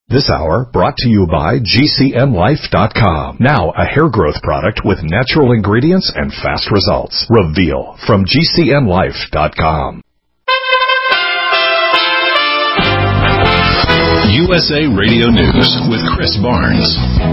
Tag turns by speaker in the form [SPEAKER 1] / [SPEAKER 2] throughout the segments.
[SPEAKER 1] This hour brought to you by GCNlife.com. Now a hair growth product with natural ingredients and fast results. Reveal from GCNlife.com.
[SPEAKER 2] USA Radio News with Chris Barnes.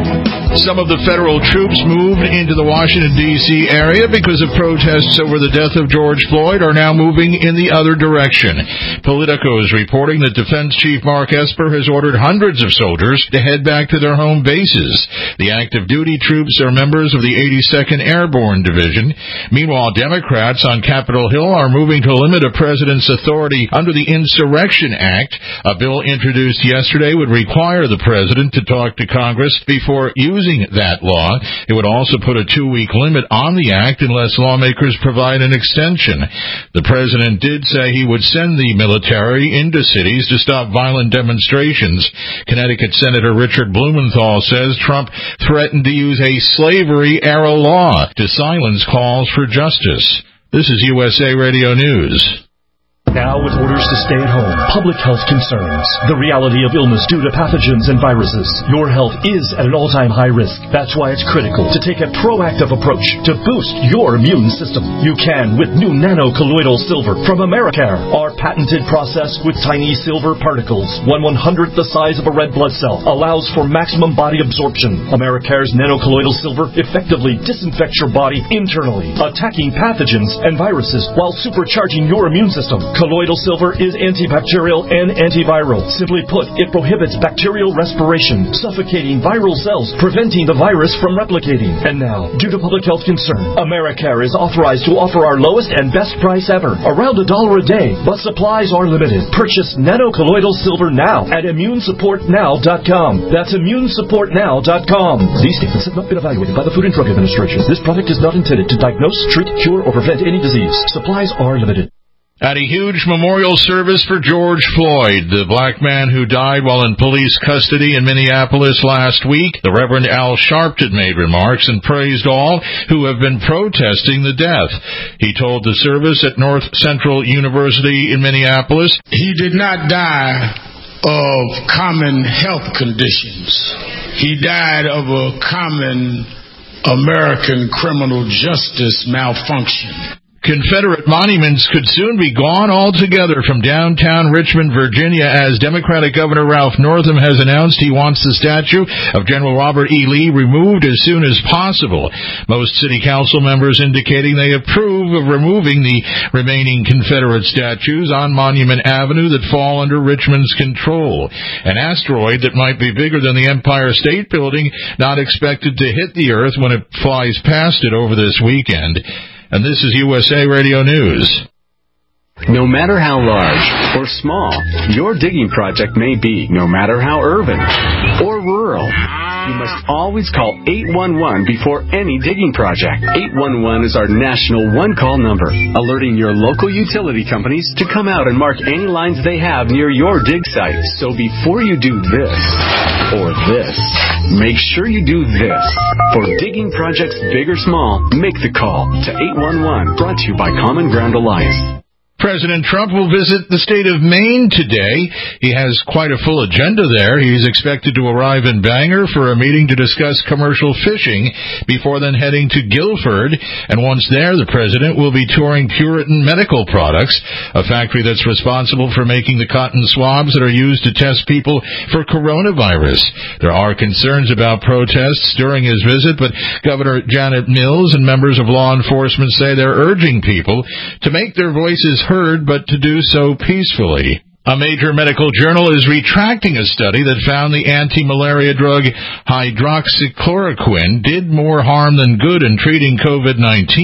[SPEAKER 3] Some of the federal troops moved into the Washington, D.C. area because of protests over the death of George Floyd are now moving in the other direction. Politico is reporting that Defense Chief Mark Esper has ordered hundreds of soldiers to head back to their home bases. The active duty troops are members of the 82nd Airborne Division. Meanwhile, Democrats on Capitol Hill are moving to limit a president's authority under the Insurrection Act. A bill introduced yesterday would require the president to talk to Congress before using that law. It would also put a 2-week limit on the act unless lawmakers provide an extension. The president did say he would send the military into cities to stop violent demonstrations. Connecticut Senator Richard Blumenthal says Trump threatened to use a slavery-era law to silence calls for justice. This is USA Radio News.
[SPEAKER 4] Now with orders to stay at home, public health concerns, the reality of illness due to pathogens and viruses, your health is at an all-time high risk. That's why it's critical to take a proactive approach to boost your immune system. You can with new nano-colloidal silver from Americare. Our patented process with tiny silver particles, 1/100th the size of a red blood cell, allows for maximum body absorption. Americare's nano-colloidal silver effectively disinfects your body internally, attacking pathogens and viruses while supercharging your immune system. Colloidal silver is antibacterial and antiviral. Simply put, it prohibits bacterial respiration, suffocating viral cells, preventing the virus from replicating. And now, due to public health concern, Americare is authorized to offer our lowest and best price ever, around $1 a day, but supplies are limited. Purchase nano-colloidal silver now at ImmuneSupportNow.com. That's ImmuneSupportNow.com. These statements have not been evaluated by the Food and Drug Administration. This product is not intended to diagnose, treat, cure, or prevent any disease. Supplies are limited.
[SPEAKER 3] At a huge memorial service for George Floyd, the black man who died while in police custody in Minneapolis last week, the Reverend Al Sharpton made remarks and praised all who have been protesting the death. He told the service at North Central University in Minneapolis,
[SPEAKER 5] "He did not die of common health conditions. He died of a common American criminal justice malfunction."
[SPEAKER 3] Confederate monuments could soon be gone altogether from downtown Richmond, Virginia, as Democratic Governor Ralph Northam has announced he wants the statue of General Robert E. Lee removed as soon as possible. Most city council members indicating they approve of removing the remaining Confederate statues on Monument Avenue that fall under Richmond's control. An asteroid that might be bigger than the Empire State Building not expected to hit the Earth when it flies past it over this weekend. And this is USA Radio News.
[SPEAKER 6] No matter how large or small your digging project may be, no matter how urban or rural, you must always call 811 before any digging project. 811 is our national one-call number, alerting your local utility companies to come out and mark any lines they have near your dig site. So before you do this or this, make sure you do this. For digging projects big or small, make the call to 811. Brought to you by Common Ground Alliance.
[SPEAKER 3] President Trump will visit the state of Maine today. He has quite a full agenda there. He's expected to arrive in Bangor for a meeting to discuss commercial fishing before then heading to Guilford. And once there, the president will be touring Puritan Medical Products, a factory that's responsible for making the cotton swabs that are used to test people for coronavirus. There are concerns about protests during his visit, but Governor Janet Mills and members of law enforcement say they're urging people to make their voices heard, but to do so peacefully. A major medical journal is retracting a study that found the anti-malaria drug hydroxychloroquine did more harm than good in treating COVID-19.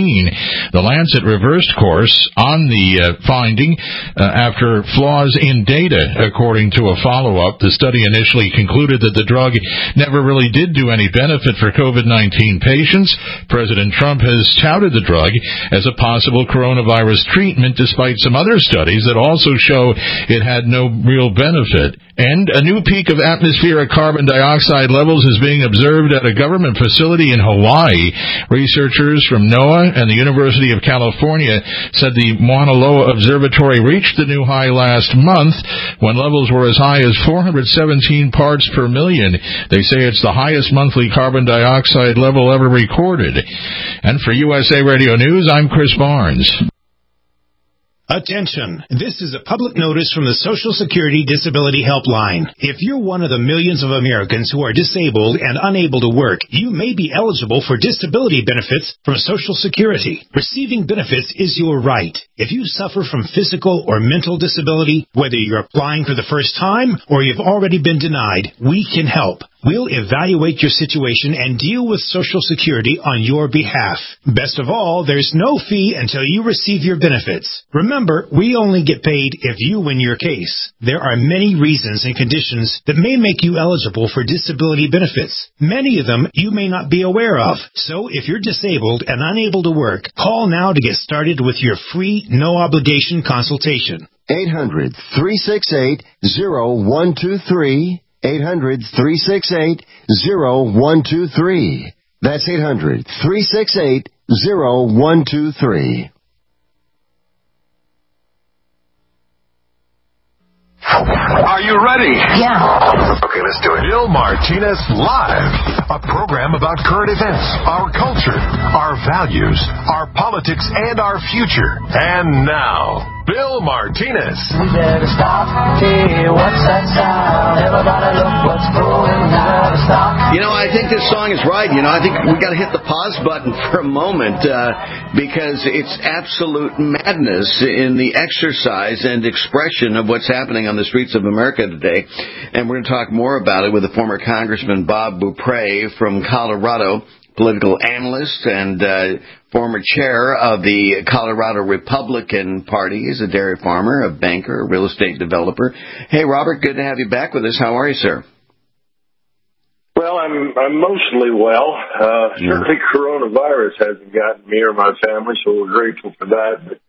[SPEAKER 3] The Lancet reversed course on the finding after flaws in data. According to a follow-up, the study initially concluded that the drug never really did do any benefit for COVID-19 patients. President Trump has touted the drug as a possible coronavirus treatment, despite some other studies that also show it had no real benefit. And a new peak of atmospheric carbon dioxide levels is being observed at a government facility in Hawaii. Researchers from NOAA and the University of California said the Mauna Loa Observatory reached the new high last month when levels were as high as 417 parts per million. They say it's the highest monthly carbon dioxide level ever recorded. And for USA Radio News, I'm Chris Barnes.
[SPEAKER 7] Attention! This is a public notice from the Social Security Disability Helpline. If you're one of the millions of Americans who are disabled and unable to work, you may be eligible for disability benefits from Social Security. Receiving benefits is your right. If you suffer from physical or mental disability, whether you're applying for the first time or you've already been denied, we can help. We'll evaluate your situation and deal with Social Security on your behalf. Best of all, there's no fee until you receive your benefits. Remember, we only get paid if you win your case. There are many reasons and conditions that may make you eligible for disability benefits. Many of them you may not be aware of. So if you're disabled and unable to work, call now to get started with your free, no-obligation consultation.
[SPEAKER 8] 800-368-0123. 800-368-0123. That's 800-368-0123.
[SPEAKER 1] Are you ready?
[SPEAKER 9] Yeah.
[SPEAKER 1] Okay, let's do it. Bill Martinez Live, a program about current events, our culture, our values, our politics, and our future. And now, Bill Martinez.
[SPEAKER 10] We better stop. Hey, what's that sound? Everybody look what's going down. Stop.
[SPEAKER 11] You know, I think this song is right. You know, I think we got to hit the pause button for a moment because it's absolute madness in the exercise and expression of what's happening on the streets of America today. And we're going to talk more about it with the former Congressman Bob Beaupre from Colorado, political analyst and former chair of the Colorado Republican Party. He's a dairy farmer, a banker, a real estate developer. Hey, Robert, good to have you back with us. How are you, sir?
[SPEAKER 12] Well, I'm mostly well. Certainly coronavirus hasn't gotten me or my family, so we're grateful for that. But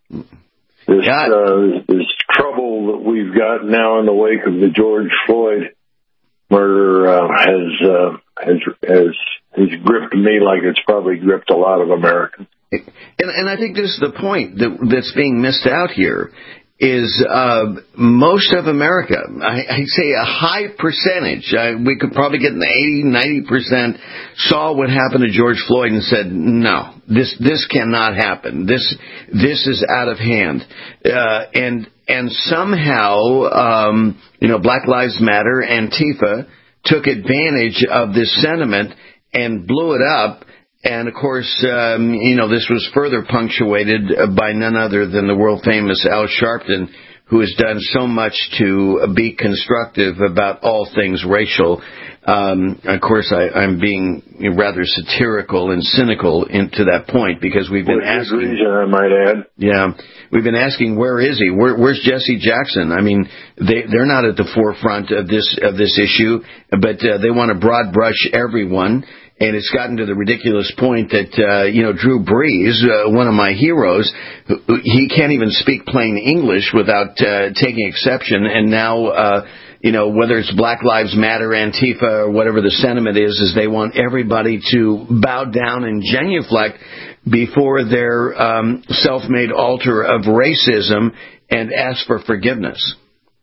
[SPEAKER 12] this trouble that we've got now in the wake of the George Floyd murder has gripped me like it's probably gripped a lot of Americans.
[SPEAKER 11] And I think this is the point that's being missed out here is most of America, I'd say a high percentage, we could probably get in the 80-90%, saw what happened to George Floyd and said, no, this cannot happen. This is out of hand. And somehow, Black Lives Matter, Antifa, took advantage of this sentiment and blew it up. And, of course, this was further punctuated by none other than the world-famous Al Sharpton, who has done so much to be constructive about all things racial. Of course, I'm being rather satirical and cynical to that point because we've been asking.
[SPEAKER 12] Reason, I might add.
[SPEAKER 11] Yeah, we've been asking, where is he? Where's Jesse Jackson? I mean, they're not at the forefront of this issue, but they want to broad brush everyone. And it's gotten to the ridiculous point that, Drew Brees, one of my heroes, he can't even speak plain English without taking exception. And now, whether it's Black Lives Matter, Antifa, or whatever the sentiment is they want everybody to bow down and genuflect before their self-made altar of racism and ask for forgiveness.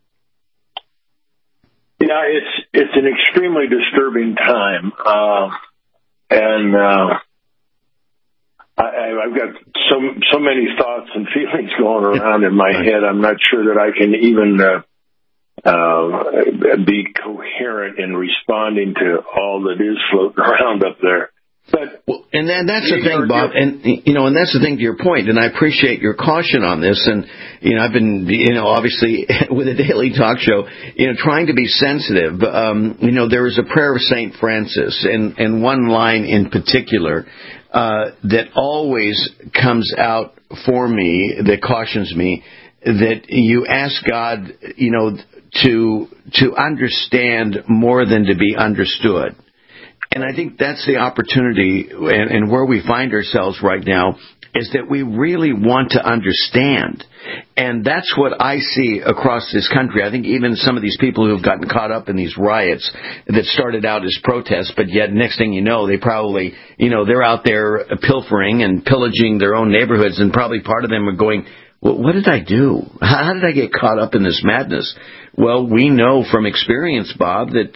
[SPEAKER 12] Yeah, it's an extremely disturbing time. And I've got so many thoughts and feelings going around in my head. I'm not sure that I can even be coherent in responding to all that is floating around up there. But
[SPEAKER 11] and that's the thing, Bob, and that's the thing to your point, and I appreciate your caution on this. And I've been, obviously with a daily talk show, trying to be sensitive. There is a prayer of Saint Francis, and one line in particular that always comes out for me, that cautions me, that you ask God, to understand more than to be understood. And I think that's the opportunity and where we find ourselves right now is that we really want to understand. And that's what I see across this country. I think even some of these people who have gotten caught up in these riots that started out as protests, but yet next thing you know, they probably, they're out there pilfering and pillaging their own neighborhoods, and probably part of them are going, well, what did I do? How did I get caught up in this madness? Well, we know from experience, Bob, that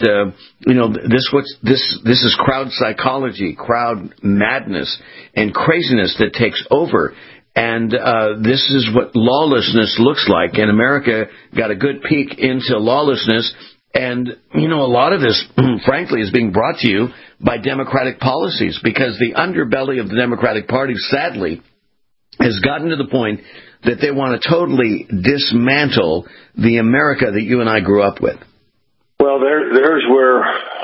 [SPEAKER 11] this is crowd psychology, crowd madness, and craziness that takes over. And this is what lawlessness looks like. And America got a good peek into lawlessness. And, a lot of this, frankly, is being brought to you by Democratic policies, because the underbelly of the Democratic Party, sadly, has gotten to the point that they want to totally dismantle the America that you and I grew up with.
[SPEAKER 12] Well, there's where,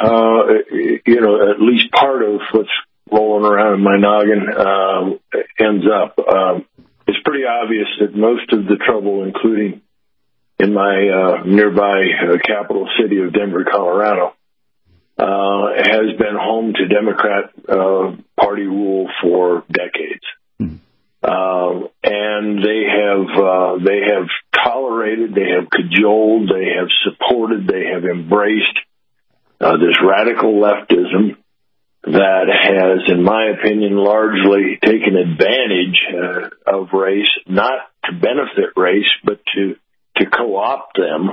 [SPEAKER 12] at least part of what's rolling around in my noggin ends up. It's pretty obvious that most of the trouble, including in my nearby capital city of Denver, Colorado, has been home to Democrat Party rule for decades. And they have tolerated, they have cajoled, they have supported, they have embraced this radical leftism that has, in my opinion, largely taken advantage of race, not to benefit race, but to co-opt them.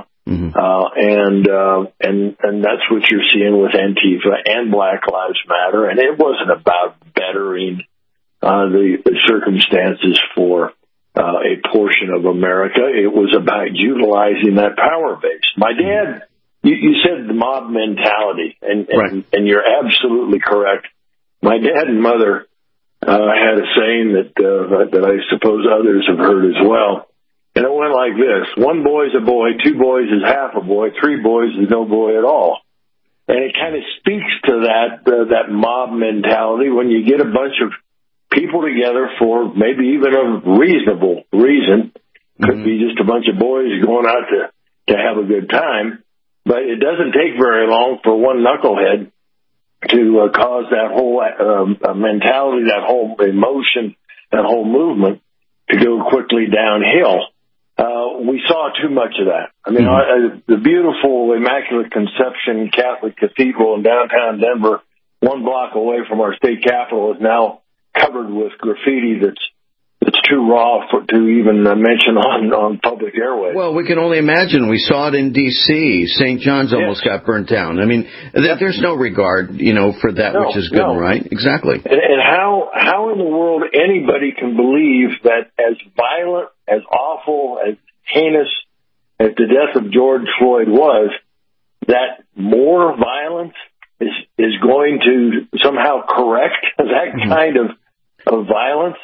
[SPEAKER 12] And that's what you're seeing with Antifa and Black Lives Matter. And it wasn't about bettering the circumstances for a portion of America. It was about utilizing that power base. My dad, you said the mob mentality, and you're absolutely correct. My dad and mother had a saying that I suppose others have heard as well. And it went like this: 1 boy's a boy, 2 boys is half a boy, 3 boys is no boy at all. And it kind of speaks to that mob mentality when you get a bunch of people together for maybe even a reasonable reason. Could be just a bunch of boys going out to have a good time. But it doesn't take very long for one knucklehead to cause that whole mentality, that whole emotion, that whole movement to go quickly downhill. We saw too much of that. I mean, the beautiful Immaculate Conception Catholic Cathedral in downtown Denver, 1 block away from our state capitol, is now covered with graffiti that's too raw to even mention on public airways. Well,
[SPEAKER 11] we can only imagine. We saw it in D.C. St. John's almost got burnt down. I mean, there's no regard, for that which is good and right. Exactly.
[SPEAKER 12] And how in the world anybody can believe that as violent, as awful, as heinous as the death of George Floyd was, that more violence is going to somehow correct that kind of violence?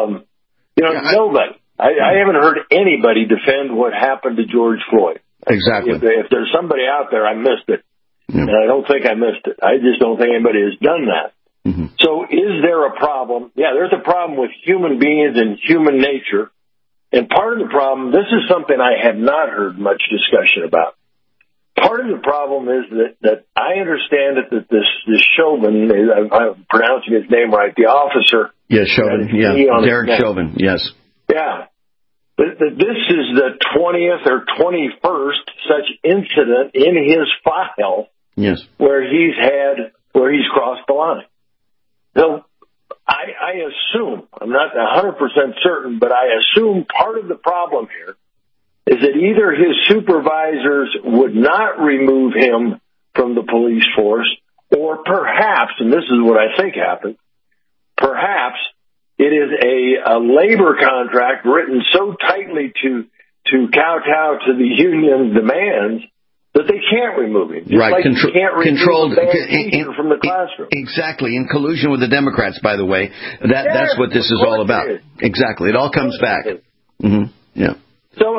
[SPEAKER 12] Nobody. I haven't heard anybody defend what happened to George Floyd.
[SPEAKER 11] Exactly.
[SPEAKER 12] If there's somebody out there, I missed it. And I don't think I missed it. I just don't think anybody has done that. So is there a problem? Yeah, there's a problem with human beings and human nature. And part of the problem, this is something I have not heard much discussion about. Part of the problem is that I understand that this Chauvin, I'm pronouncing his name right, the officer.
[SPEAKER 11] Yes, Chauvin. Yeah, Derek Chauvin. Yes.
[SPEAKER 12] Yeah. But this is the 20th or 21st such incident in his file.
[SPEAKER 11] Yes.
[SPEAKER 12] Where he's crossed the line. So I assume, I'm not 100% certain, but I assume part of the problem here is that either his supervisors would not remove him from the police force, or perhaps, and this is what I think happened, perhaps it is a labor contract written so tightly to kowtow to the union demands that they can't remove him. Just
[SPEAKER 11] right.
[SPEAKER 12] Like you can't remove a bad teacher from the classroom.
[SPEAKER 11] Exactly. In collusion with the Democrats, by the way. That's what this is all about. Exactly. It all comes back. Yeah.
[SPEAKER 12] So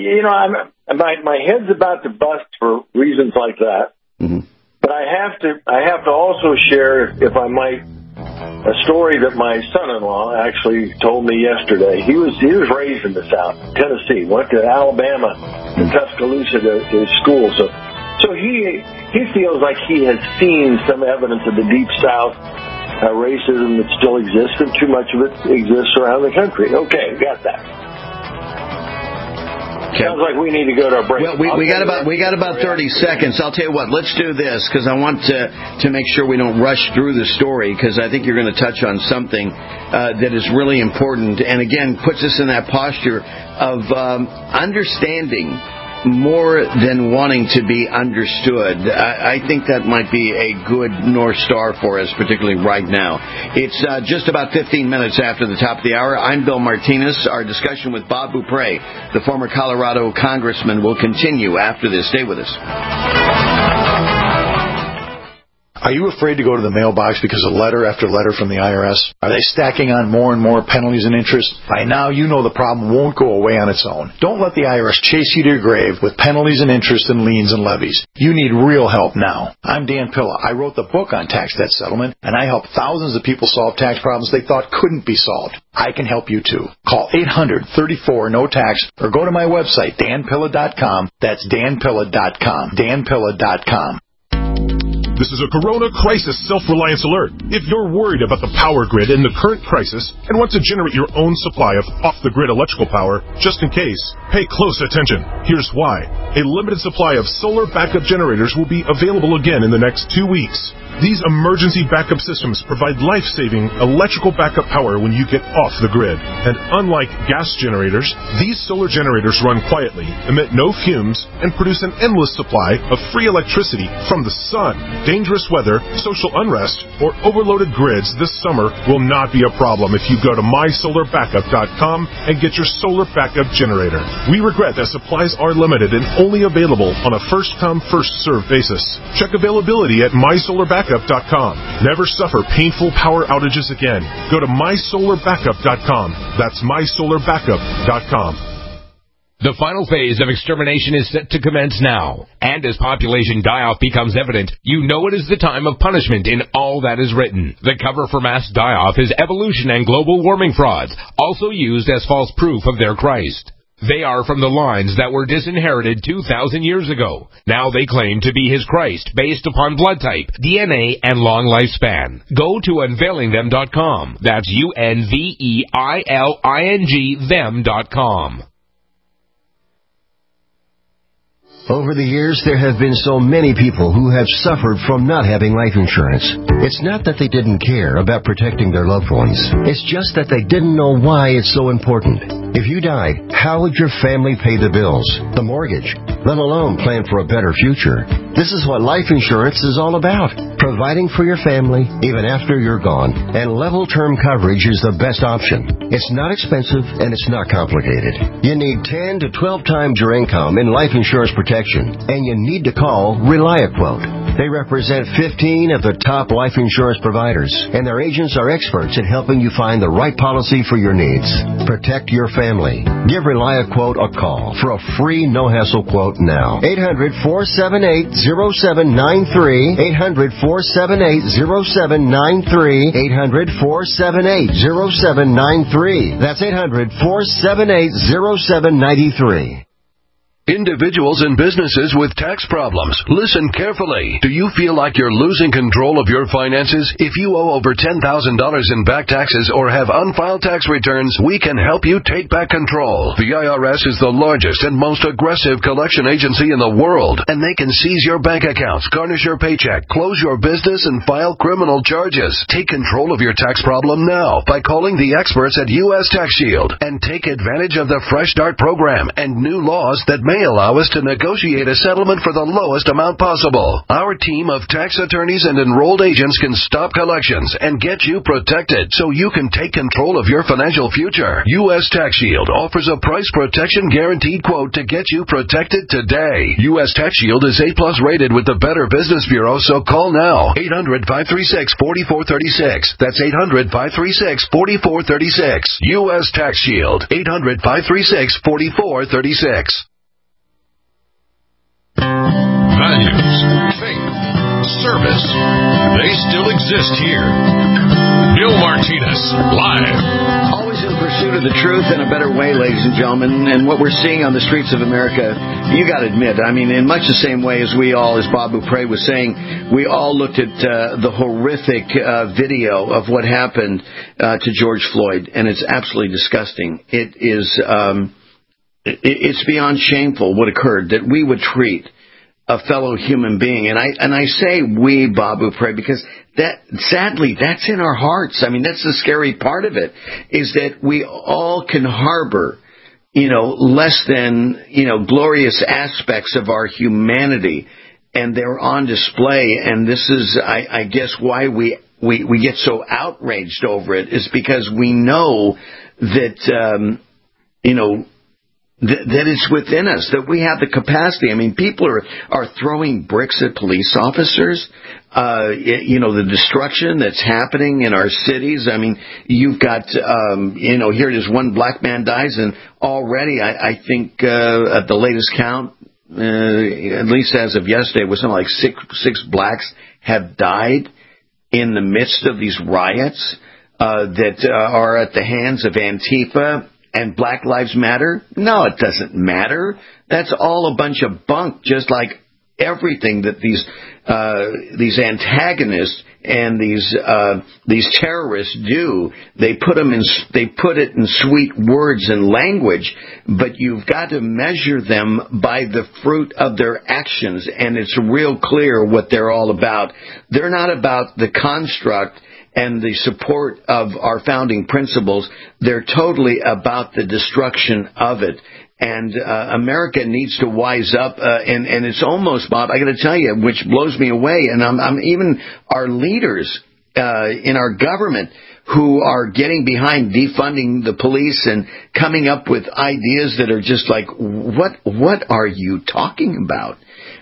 [SPEAKER 12] my head's about to bust for reasons like that. But I have to also share, if I might, a story that my son-in-law actually told me yesterday. He was raised in the South, Tennessee, went to Alabama and Tuscaloosa to school. So he feels like he has seen some evidence of the Deep South racism that still exists, and too much of it exists around the country. Okay, got that. Sounds like we need to go to a break.
[SPEAKER 11] Well, we got about 30 seconds. I'll tell you what. Let's do this because I want to make sure we don't rush through the story because I think you're going to touch on something that is really important and again puts us in that posture of understanding more than wanting to be understood. I think that might be a good North Star for us, particularly right now. It's just about 15 minutes after the top of the hour. I'm Bill Martinez. Our discussion with Bob Beaupre, the former Colorado congressman, will continue after this. Stay with us.
[SPEAKER 9] Are you afraid to go to the mailbox because of letter after letter from the IRS? Are they stacking on more and more penalties and interest? By now, you know the problem won't go away on its own. Don't let the IRS chase you to your grave with penalties and interest and liens and levies. You need real help now. I'm Dan Pilla. I wrote the book on tax debt settlement, and I help thousands of people solve tax problems they thought couldn't be solved. I can help you, too. Call 800-34-NO-TAX or go to my website, danpilla.com. That's danpilla.com. danpilla.com.
[SPEAKER 13] This is a Corona Crisis Self-Reliance Alert. If you're worried about the power grid in the current crisis and want to generate your own supply of off-the-grid electrical power, just in case, pay close attention. Here's why. A limited supply of solar backup generators will be available again in the next 2 weeks. These emergency backup systems provide life-saving electrical backup power when you get off the grid. And unlike gas generators, these solar generators run quietly, emit no fumes, and produce an endless supply of free electricity from the sun. Dangerous weather, social unrest, or overloaded grids this summer will not be a problem if you go to mysolarbackup.com and get your solar backup generator. We regret that supplies are limited and only available on a first-come, first-served basis. Check availability at mysolarbackup.com. Never suffer painful power outages again. Go to mysolarbackup.com. That's mysolarbackup.com.
[SPEAKER 14] The final phase of extermination is set to commence now. And as population die-off becomes evident, you know it is the time of punishment in all that is written. The cover for mass die-off is evolution and global warming frauds, also used as false proof of their Christ. They are from the lines that were disinherited 2,000 years ago. Now they claim to be his Christ based upon blood type, DNA, and long lifespan. Go to unveilingthem.com. That's UNVEILING them.com.
[SPEAKER 8] Over the years, there have been so many people who have suffered from not having life insurance. It's not that they didn't care about protecting their loved ones. It's just that they didn't know why it's so important. If you died, how would your family pay the bills, the mortgage, let alone plan for a better future? This is what life insurance is all about. Providing for your family even after you're gone. And level term coverage is the best option. It's not expensive and it's not complicated. You need 10 to 12 times your income in life insurance protection, and you need to call ReliaQuote. They represent 15 of the top life insurance providers, and their agents are experts at helping you find the right policy for your needs. Protect your family. Give ReliaQuote a call for a free no-hassle quote now. 800-478-0793. 800-478-0793. 800-478-0793. That's 800-478-0793.
[SPEAKER 15] Individuals and businesses with tax problems, listen carefully. Do you feel like you're losing control of your finances? If you owe over $10,000 in back taxes or have unfiled tax returns, we can help you take back control. The IRS is the largest and most aggressive collection agency in the world, and they can seize your bank accounts, garnish your paycheck, close your business, and file criminal charges. Take control of your tax problem now by calling the experts at U.S. Tax Shield and take advantage of the Fresh Start program and new laws that may allow us to negotiate a settlement for the lowest amount possible. Our team of tax attorneys and enrolled agents can stop collections and get you protected so you can take control of your financial future. U.S. Tax Shield offers a price protection guaranteed quote to get you protected today. U.S. Tax Shield is A+ rated with the Better Business Bureau, so call now. 800-536-4436. That's 800-536-4436. U.S. Tax Shield. 800-536-4436.
[SPEAKER 2] Values, faith, service, they still exist here. Bill Martinez, live.
[SPEAKER 11] Always in pursuit of the truth in a better way, ladies and gentlemen. And what we're seeing on the streets of America, you got to admit, I mean, in much the same way as we all, as Bob Bupre was saying, we all looked at the horrific video of what happened to George Floyd, and it's absolutely disgusting. It is, it's beyond shameful what occurred, that we would treat a fellow human being. And I say we, Bob Bupre, because that, sadly, that's in our hearts. I mean, that's the scary part of it, is that we all can harbor, less than, glorious aspects of our humanity, and they're on display. And this is, I guess, why we get so outraged over it, is because we know that, that it's within us, that we have the capacity. I mean, people are throwing bricks at police officers. The destruction that's happening in our cities. I mean, you've got, here it is, one black man dies, and already I think at the latest count, at least as of yesterday, it was something like six blacks have died in the midst of these riots that are at the hands of Antifa. And Black Lives Matter? No, it doesn't matter. That's all a bunch of bunk, just like everything that these antagonists and these terrorists do. They put it in sweet words and language, but you've got to measure them by the fruit of their actions, and it's real clear what they're all about. They're not about the construct and the support of our founding principles. They're totally about the destruction of it. And America needs to wise up. And it's almost, Bob, I got to tell you, which blows me away. And I'm even our leaders in our government who are getting behind defunding the police and coming up with ideas that are just like, what are you talking about?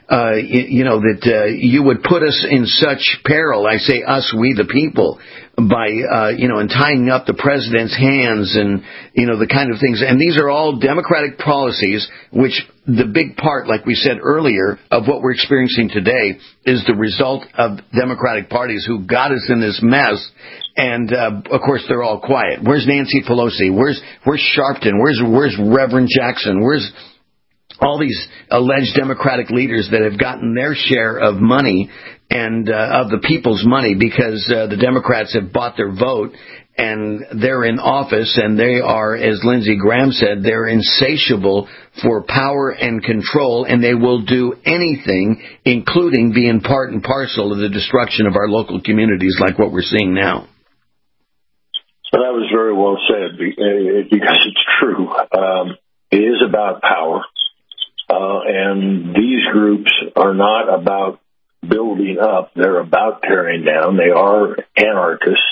[SPEAKER 11] That you would put us in such peril. I say us, we the people, by, and tying up the president's hands and, the kind of things. And these are all Democratic policies, which the big part, like we said earlier, of what we're experiencing today is the result of Democratic parties who got us in this mess. And, of course, they're all quiet. Where's Nancy Pelosi? Where's Sharpton? Where's Reverend Jackson? Where's all these alleged Democratic leaders that have gotten their share of money and of the people's money because the Democrats have bought their vote and they're in office, and they are, as Lindsey Graham said, they're insatiable for power and control, and they will do anything, including being part and parcel of the destruction of our local communities like what we're seeing now.
[SPEAKER 12] Well, that was very well said, because it's true. It is about power. And these groups are not about building up. They're about tearing down. They are anarchists.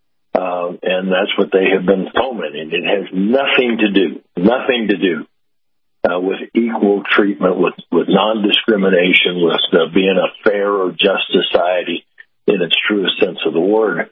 [SPEAKER 12] And that's what they have been fomenting. It has nothing to do with equal treatment, with non-discrimination, with being a fair or just society in its truest sense of the word.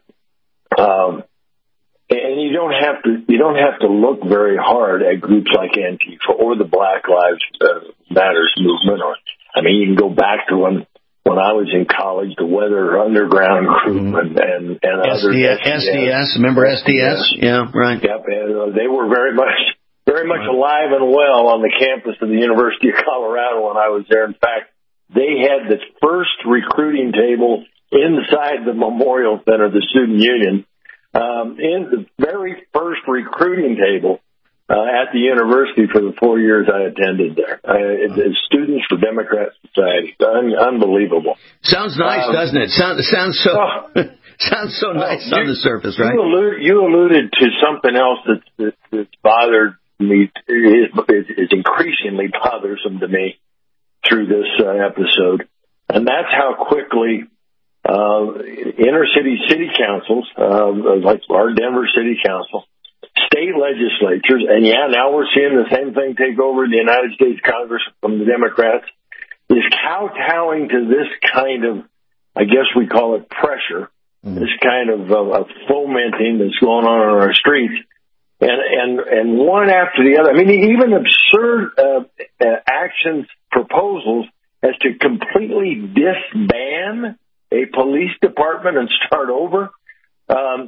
[SPEAKER 12] And you don't have to look very hard at groups like Antifa or the Black Lives Matters movement. You can go back to when I was in college, the Weather Underground Group and other
[SPEAKER 11] SDS. Remember SDS? Yeah, right.
[SPEAKER 12] Yep, and they were very much alive and well on the campus of the University of Colorado when I was there. In fact, they had the first recruiting table inside the Memorial Center, the Student Union. In the very first recruiting table at the university for the 4 years I attended there. Students for Democrat Society. Unbelievable.
[SPEAKER 11] Sounds nice, doesn't it? Sounds so nice on the surface, right?
[SPEAKER 12] You alluded to something else that's bothered me, is increasingly bothersome to me through this episode, and that's how quickly inner city councils, like our Denver City Council, state legislatures, and now we're seeing the same thing take over the United States Congress from the Democrats, is kowtowing to this kind of, I guess we call it pressure, this kind of fomenting that's going on our streets, and one after the other. Even absurd actions, proposals as to completely disband a police department and start over.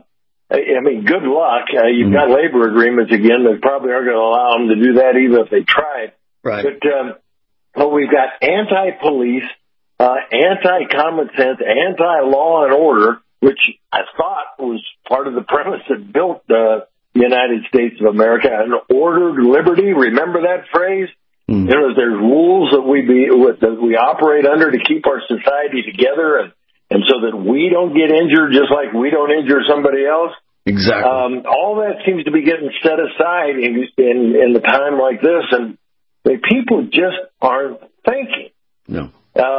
[SPEAKER 12] I mean, good luck. You've got labor agreements again that probably aren't going to allow them to do that even if they tried.
[SPEAKER 11] Right.
[SPEAKER 12] But we've got anti-police, anti-common sense, anti-law and order, which I thought was part of the premise that built the United States of America, an ordered liberty. Remember that phrase? You know, there's rules that we operate under to keep our society together, and so that we don't get injured just like we don't injure somebody else.
[SPEAKER 11] Exactly.
[SPEAKER 12] All that seems to be getting set aside in the time like this, and people just aren't thinking.
[SPEAKER 11] No.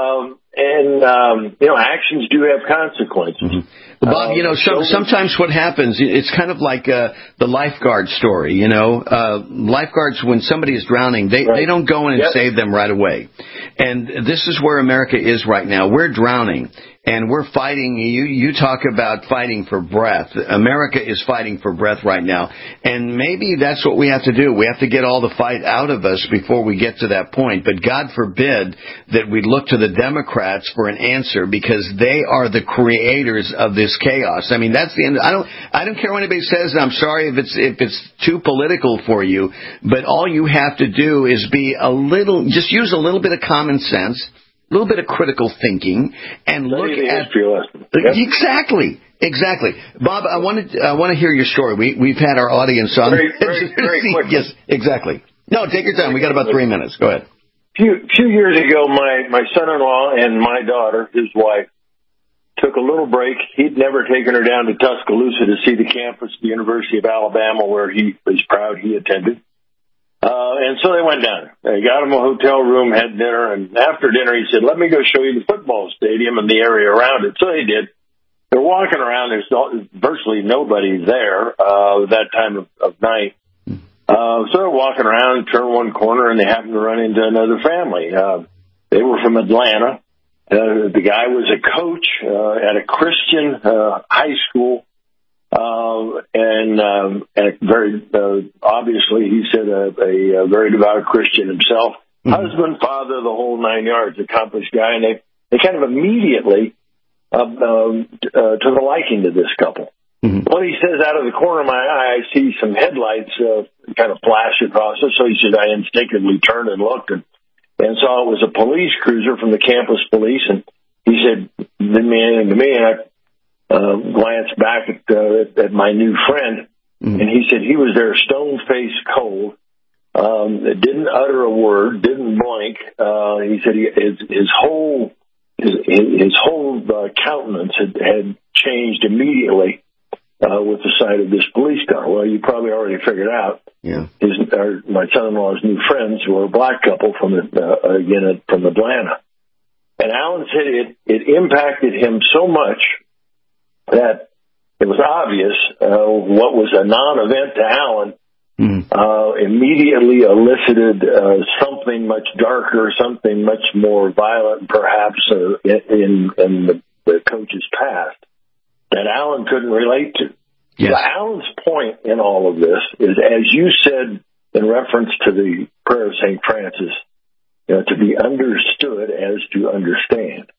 [SPEAKER 12] Actions do have consequences.
[SPEAKER 11] Well, Bob, sometimes what happens, it's kind of like the lifeguard story, Lifeguards, when somebody is drowning, they don't go in and save them right away. And this is where America is right now. We're drowning. And we're fighting. You talk about fighting for breath. America is fighting for breath right now. And maybe that's what we have to do. We have to get all the fight out of us before we get to that point. But God forbid that we look to the Democrats for an answer, because they are the creators of this chaos. I mean, that's the end. I don't care what anybody says. I'm sorry if it's too political for you. But all you have to do is just use a little bit of common sense, a little bit of critical thinking, and look at
[SPEAKER 12] history lesson.
[SPEAKER 11] Exactly. Bob, I want to hear your story. We've had our audience on.
[SPEAKER 12] Very quickly.
[SPEAKER 11] Yes, exactly. No, take your time. We got about 3 minutes. Go ahead.
[SPEAKER 12] Few years ago, my son-in-law and my daughter, his wife, took a little break. He'd never taken her down to Tuscaloosa to see the campus of the University of Alabama, where he was proud he attended. And so they went down. They got him a hotel room, had dinner, and after dinner he said, "Let me go show you the football stadium and the area around it." So they did. They're walking around. There's virtually nobody there that time of night. So they're walking around, turn one corner, and they happen to run into another family. They were from Atlanta. The guy was a coach at a Christian high school. And very obviously, he said a very devout Christian himself, husband, father, the whole 9 yards, accomplished guy, and they kind of immediately took a liking to this couple. Well, he says, out of the corner of my eye, I see some headlights kind of flash across it. So he said, I instinctively turned and looked and saw it was a police cruiser from the campus police. And he said, to me, and I glanced back at my new friend, and he said he was there stone-faced cold, didn't utter a word, didn't blink. He said his whole countenance had changed immediately with the sight of this police car. Well, you probably already figured out. Yeah. My son-in-law's new friends were a black couple from Atlanta. And Alan said it impacted him so much that it was obvious what was a non-event to Alan immediately elicited something much darker, something much more violent, perhaps, in the coach's past that Alan couldn't relate to. Yes. So Alan's point in all of this is, as you said in reference to the prayer of St. Francis, to be understood as to understand.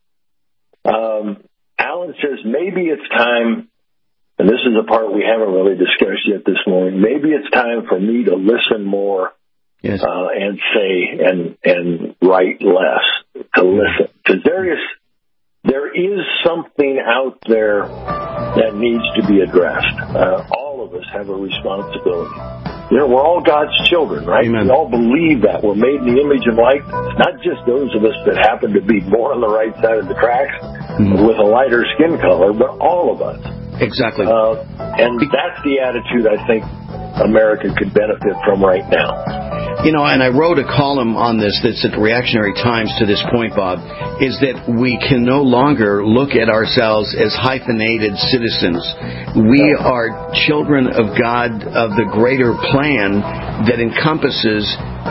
[SPEAKER 12] Alan says maybe it's time, and this is a part we haven't really discussed yet this morning, maybe it's time for me to listen more and say and write less, to listen. Because there is something out there that needs to be addressed. All of us have a responsibility. We're all God's children, right? Amen. We all believe that. We're made in the image and likeness. Not just those of us that happen to be more on the right side of the tracks with a lighter skin color, but all of us.
[SPEAKER 11] Exactly.
[SPEAKER 12] And that's the attitude I think America could benefit from right now.
[SPEAKER 11] And I wrote a column on this that's at the Reactionary Times to this point, Bob, is that we can no longer look at ourselves as hyphenated citizens. We are children of God, of the greater plan that encompasses,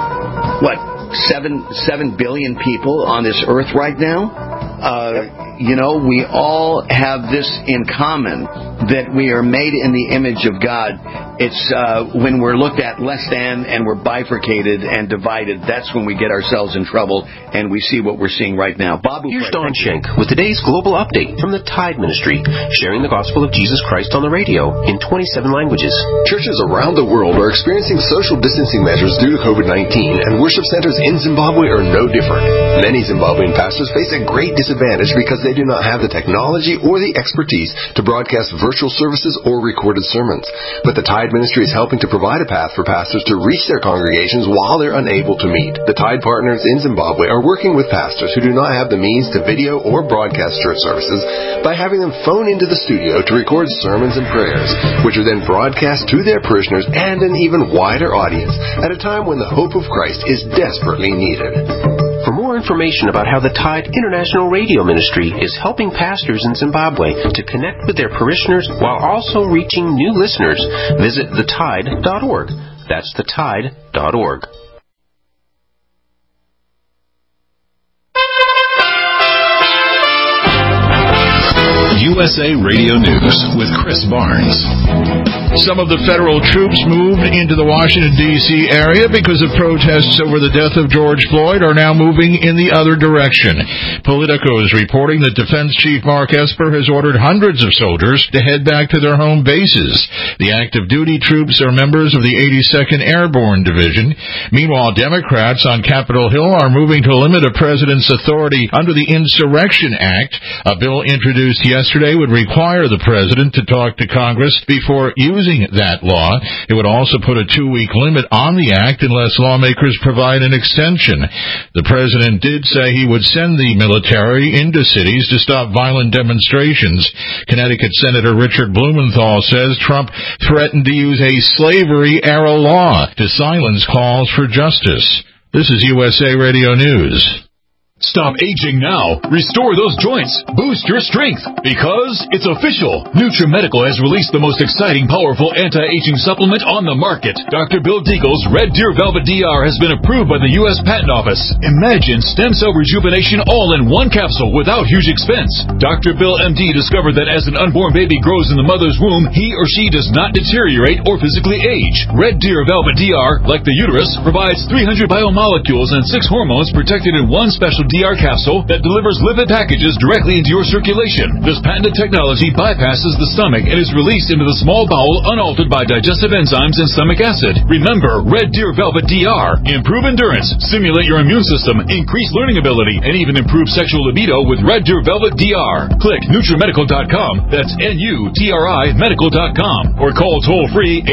[SPEAKER 11] 7 billion people on this earth right now? We all have this in common, that we are made in the image of God. It's when we're looked at less than and we're bifurcated and divided, that's when we get ourselves in trouble, and we see what we're seeing right now. Bob,
[SPEAKER 16] here's Don Schenck with today's global update from the Tide Ministry, sharing the gospel of Jesus Christ on the radio in 27 languages.
[SPEAKER 17] Churches around the world are experiencing social distancing measures due to COVID-19, and worship centers in Zimbabwe are no different. Many Zimbabwean pastors face a great disadvantage because they do not have the technology or the expertise to broadcast virtual services or recorded sermons. But the Tide Ministry is helping to provide a path for pastors to reach their congregations while they're unable to meet. The Tide partners in Zimbabwe are working with pastors who do not have the means to video or broadcast church services by having them phone into the studio to record sermons and prayers, which are then broadcast to their parishioners and an even wider audience at a time when the hope of Christ is desperately needed.
[SPEAKER 16] For more information about how the Tide International Radio Ministry is helping pastors in Zimbabwe to connect with their parishioners while also reaching new listeners, visit thetide.org. That's thetide.org.
[SPEAKER 2] USA Radio News with Chris Barnes.
[SPEAKER 3] Some of the federal troops moved into the Washington, D.C. area because of protests over the death of George Floyd are now moving in the other direction. Politico is reporting that Defense Chief Mark Esper has ordered hundreds of soldiers to head back to their home bases. The active duty troops are members of the 82nd Airborne Division. Meanwhile, Democrats on Capitol Hill are moving to limit a president's authority under the Insurrection Act. A bill introduced yesterday would require the president to talk to Congress before using that law. It would also put a 2-week limit on the act unless lawmakers provide an extension. The president did say he would send the military into cities to stop violent demonstrations. Connecticut Senator Richard Blumenthal says Trump threatened to use a slavery-era law to silence calls for justice. This is USA Radio News.
[SPEAKER 18] Stop aging now. Restore those joints. Boost your strength. Because it's official. NutriMedical has released the most exciting, powerful anti-aging supplement on the market. Dr. Bill Deagle's Red Deer Velvet DR has been approved by the U.S. Patent Office. Imagine stem cell rejuvenation all in one capsule without huge expense. Dr. Bill MD discovered that as an unborn baby grows in the mother's womb, he or she does not deteriorate or physically age. Red Deer Velvet DR, like the uterus, provides 300 biomolecules and 6 hormones protected in one special DR capsule that delivers lipid packages directly into your circulation. This patented technology bypasses the stomach and is released into the small bowel unaltered by digestive enzymes and stomach acid. Remember, Red Deer Velvet DR. Improve endurance, stimulate your immune system, increase learning ability, and even improve sexual libido with Red Deer Velvet DR. Click NutriMedical.com, that's NUTRI Medical.com, or call toll-free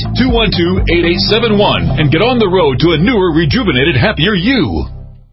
[SPEAKER 18] 888-212-8871 and get on the road to a newer, rejuvenated, happier you.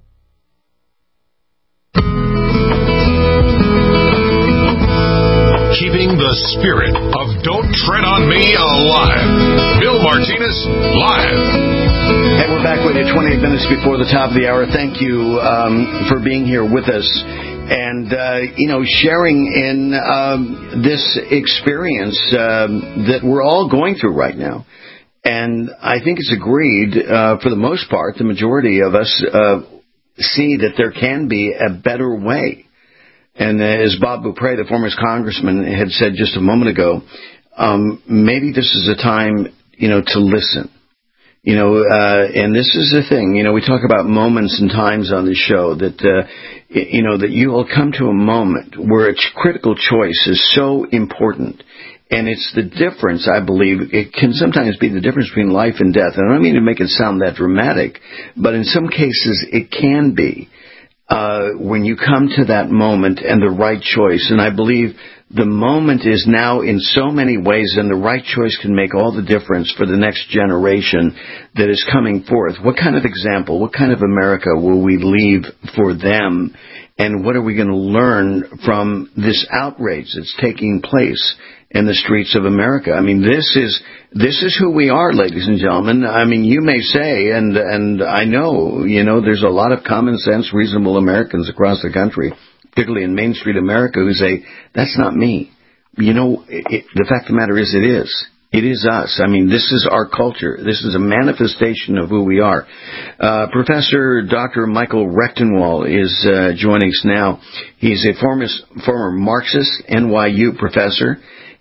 [SPEAKER 2] Keeping the spirit of Don't Tread on Me alive. Bill Martinez, live.
[SPEAKER 11] Hey, we're back with you 28 minutes before the top of the hour. Thank you for being here with us and, sharing in this experience that we're all going through right now. And I think it's agreed, for the most part, the majority of us see that there can be a better way. And as Bob Beaupre, the former congressman, had said just a moment ago, maybe this is a time, to listen. And this is the thing, we talk about moments and times on this show that, that you will come to a moment where a critical choice is so important. And it's the difference, I believe, it can sometimes be the difference between life and death. And I don't mean to make it sound that dramatic, but in some cases it can be. When you come to that moment and the right choice. And I believe the moment is now in so many ways, and the right choice can make all the difference for the next generation that is coming forth. What kind of example, what kind of America will we leave for them? And what are we going to learn from this outrage that's taking place in the streets of America? I mean, this is who we are, ladies and gentlemen. I mean, you may say, and I know, there's a lot of common sense, reasonable Americans across the country, particularly in Main Street America, who say, that's not me. The fact of the matter is, it is. It is us. I mean, this is our culture. This is a manifestation of who we are. Professor Dr. Michael Rectenwald is joining us now. He's a former Marxist NYU professor.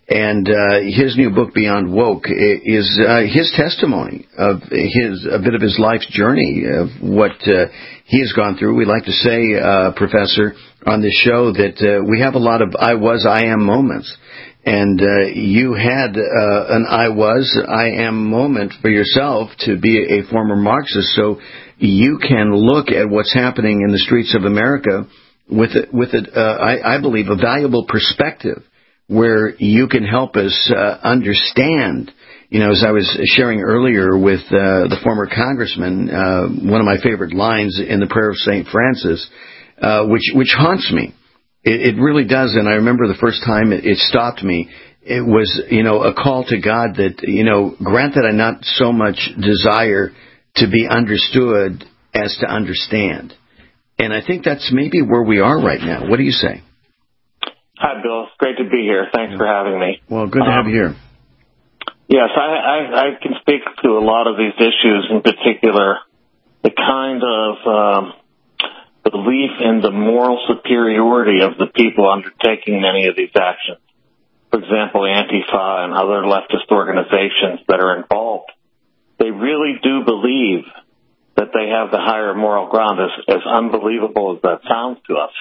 [SPEAKER 11] And his new book, Beyond Woke, is his testimony of a bit of his life's journey of what he has gone through. We like to say, Professor, on this show that we have a lot of I was, I am moments. And you had an I am moment for yourself to be a former Marxist, so you can look at what's happening in the streets of America with I believe, a valuable perspective where you can help us understand. You know, as I was sharing earlier with the former congressman, one of my favorite lines in the Prayer of St. Francis, which haunts me. It really does, and I remember the first time it stopped me. It was, a call to God that, grant that I not so much desire to be understood as to understand. And I think that's maybe where we are right now. What do you say?
[SPEAKER 19] Hi, Bill. It's great to be here. Thanks for having me.
[SPEAKER 11] Well, good to have you here.
[SPEAKER 19] Yes, I can speak to a lot of these issues, in particular, the kind of belief in the moral superiority of the people undertaking many of these actions. For example, Antifa and other leftist organizations that are involved. They really do believe that they have the higher moral ground, as unbelievable as that sounds to us,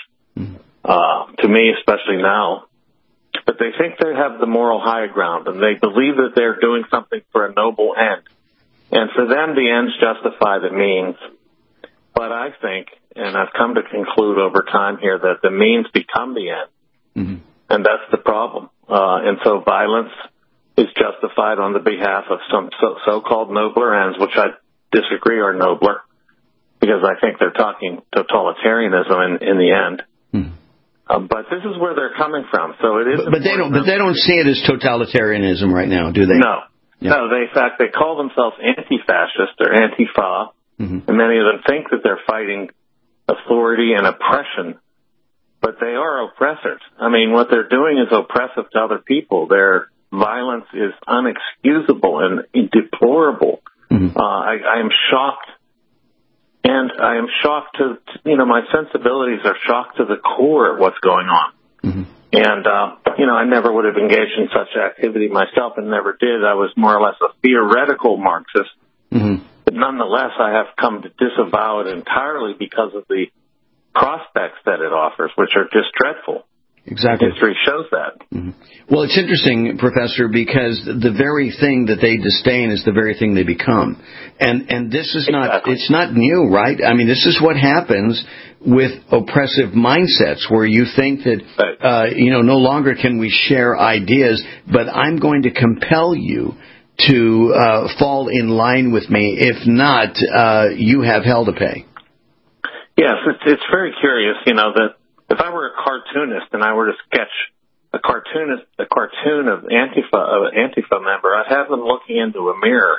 [SPEAKER 19] to me especially now. But they think they have the moral high ground, and they believe that they're doing something for a noble end. And for them, the ends justify the means. But I think, and I've come to conclude over time here, that the means become the end. Mm-hmm. And that's the problem. And so violence is justified on the behalf of some so-called nobler ends, which I disagree are nobler, because I think they're talking totalitarianism in the end. Mm-hmm. But this is where they're coming from. So it is.
[SPEAKER 11] But they don't see it as totalitarianism right now, do they?
[SPEAKER 19] No.
[SPEAKER 11] Yeah.
[SPEAKER 19] No. In fact, they call themselves anti-fascist or Antifa. Mm-hmm. And many of them think that they're fighting authority and oppression, but they are oppressors. I mean, what they're doing is oppressive to other people. Their violence is unexcusable and deplorable. Mm-hmm. I am shocked, and I am shocked my sensibilities are shocked to the core of what's going on. Mm-hmm. And, I never would have engaged in such activity myself and never did. I was more or less a theoretical Marxist. Mm-hmm. But nonetheless, I have come to disavow it entirely because of the prospects that it offers, which are just dreadful.
[SPEAKER 11] Exactly.
[SPEAKER 19] History shows that.
[SPEAKER 11] Mm-hmm. Well, it's interesting, Professor, because the very thing that they disdain is the very thing they become. And this is it's not new, right? I mean, this is what happens with oppressive mindsets where you think that, no longer can we share ideas, but I'm going to compel you to fall in line with me. If not, you have hell to pay.
[SPEAKER 19] Yes, it's very curious, that if I were a cartoonist and I were to sketch a cartoon of Antifa member, I'd have them looking into a mirror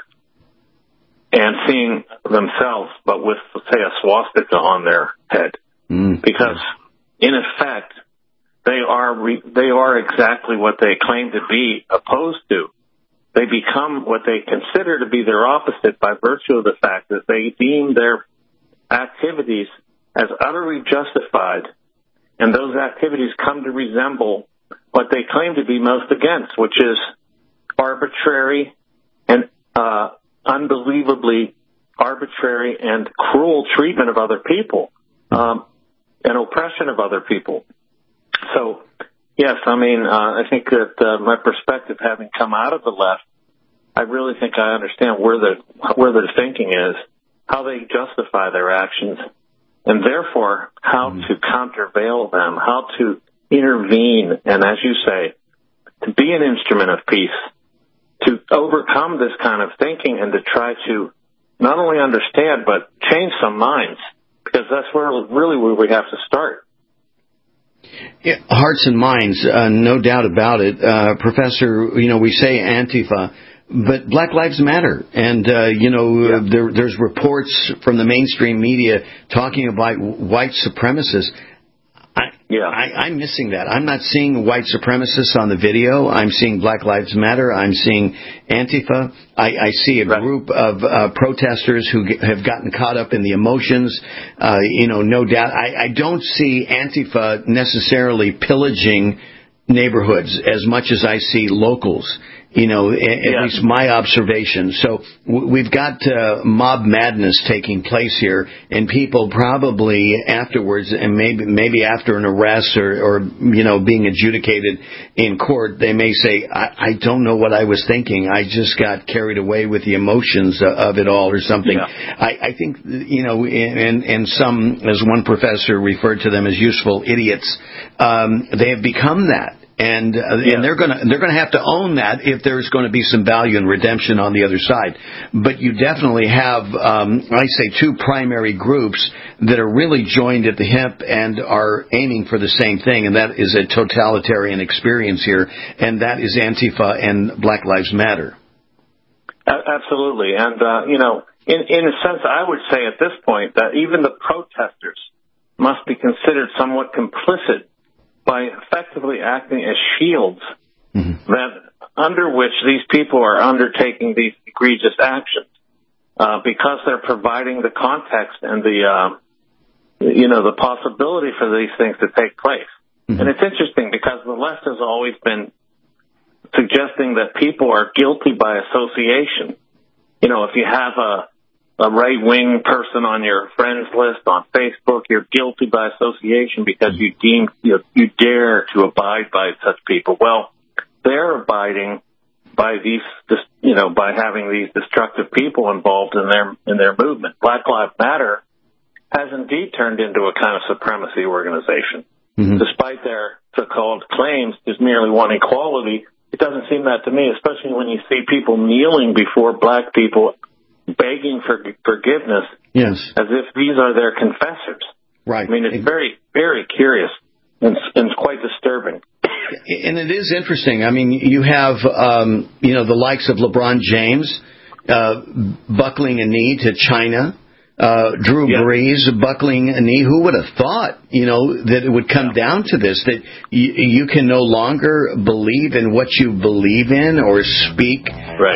[SPEAKER 19] and seeing themselves, but with, say, a swastika on their head, because in effect they are exactly what they claim to be opposed to. They become what they consider to be their opposite by virtue of the fact that they deem their activities as utterly justified, and those activities come to resemble what they claim to be most against, which is arbitrary and unbelievably arbitrary and cruel treatment of other people, and oppression of other people. So, yes, I think that my perspective, having come out of the left, I really think I understand where their thinking is, how they justify their actions, and therefore how to countervail them, how to intervene, and as you say, to be an instrument of peace, to overcome this kind of thinking and to try to not only understand but change some minds, because that's where we have to start.
[SPEAKER 11] Yeah, hearts and minds, no doubt about it. Professor, we say Antifa, but Black Lives Matter. And, there's reports from the mainstream media talking about white supremacists. I'm missing that. I'm not seeing white supremacists on the video. I'm seeing Black Lives Matter. I'm seeing Antifa. I see a group of protesters who have gotten caught up in the emotions. No doubt. I don't see Antifa necessarily pillaging neighborhoods as much as I see locals. At least my observation. So we've got mob madness taking place here, and people probably afterwards, and maybe after an arrest or being adjudicated in court, they may say, I don't know what I was thinking. I just got carried away with the emotions of it all or something. Yeah. I think, and some, as one professor referred to them as useful idiots, they have become that. And they're going to have to own that if there's going to be some value and redemption on the other side. But you definitely have, I say, two primary groups that are really joined at the hip and are aiming for the same thing, and that is a totalitarian experience here, and that is Antifa and Black Lives Matter.
[SPEAKER 19] Absolutely, and in a sense, I would say at this point that even the protesters must be considered somewhat complicit by effectively acting as shields that under which these people are undertaking these egregious actions, because they're providing the context and the possibility for these things to take place. And it's interesting because the left has always been suggesting that people are guilty by association. If you have a right-wing person on your friends list on Facebook, you're guilty by association because you dare to abide by such people. Well, they're abiding by these, by having these destructive people involved in their movement. Black Lives Matter has indeed turned into a kind of supremacy organization. Despite their so-called claims to merely want equality, it doesn't seem that to me, especially when you see people kneeling before black people begging for forgiveness, as if these are their confessors.
[SPEAKER 11] Right.
[SPEAKER 19] I mean, it's very, very curious and quite disturbing.
[SPEAKER 11] And it is interesting. I mean, you have, the likes of LeBron James buckling a knee to China, Drew Brees buckling a knee. Who would have thought, that it would come down to this, that you can no longer believe in what you believe in or speak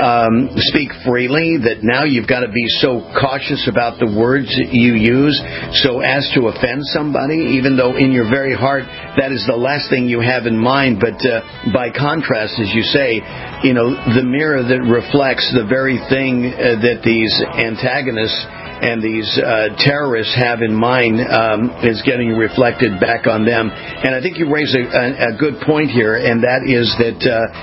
[SPEAKER 11] freely, that now you've got to be so cautious about the words you use so as to offend somebody, even though in your very heart that is the last thing you have in mind. But by contrast, as you say, the mirror that reflects the very thing that these antagonists and these terrorists have in mind is getting reflected back on them. And I think you raise a good point here, and that is that,